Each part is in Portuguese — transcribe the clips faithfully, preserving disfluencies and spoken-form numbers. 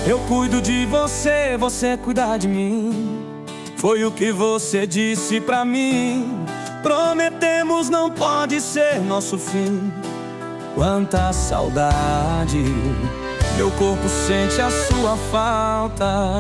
Eu cuido de você, você cuida de mim. Foi o que você disse pra mim. Prometemos, não pode ser nosso fim. Quanta saudade, meu corpo sente a sua falta.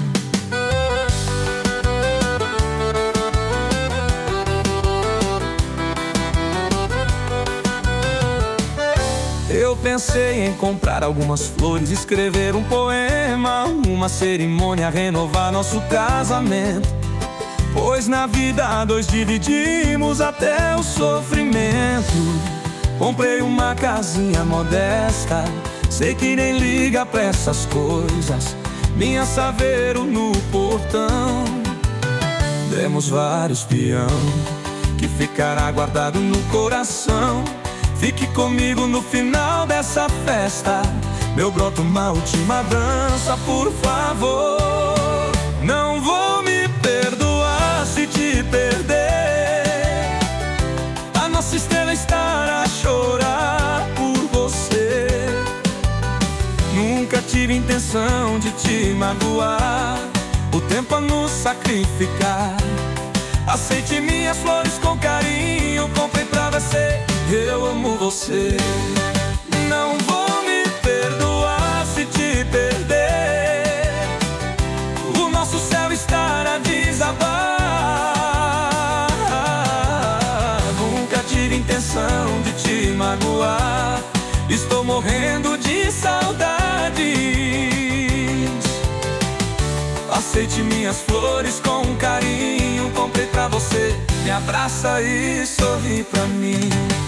Eu pensei em comprar algumas flores, escrever um poema, uma cerimônia, renovar nosso casamento. Pois na vida dois dividimos até o sofrimento. Comprei uma casinha modesta, sei que nem liga pra essas coisas. Minha Saveiro no portão. Demos vários peão, que ficará guardado no coração. Fique comigo no final dessa festa, meu broto, uma última dança, por favor. Não vou me perdoar se te perder. A nossa estrela estará a chorar por você. Nunca tive intenção de te magoar, o tempo a nos sacrificar. Aceite minhas flores com carinho, comprei pra você. Eu amo você. Não vou me perdoar se te perder. O nosso céu estará a desabar. Nunca tive intenção de te magoar. Estou morrendo de saudades. Aceite minhas flores com carinho, comprei pra você. Me abraça e sorri pra mim.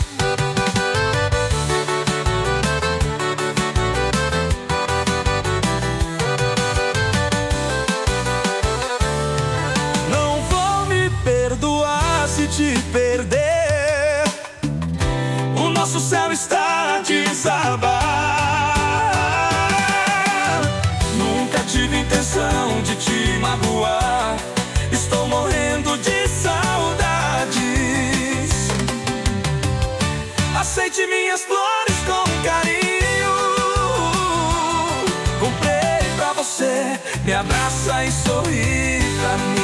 Não vou me perdoar se te perder. O nosso céu está a desabar. Nunca tive intenção de te magoar. Estou morrendo de saudades. Aceite minhas flores com carinho, comprei pra você. Me abraça e sorri pra mim.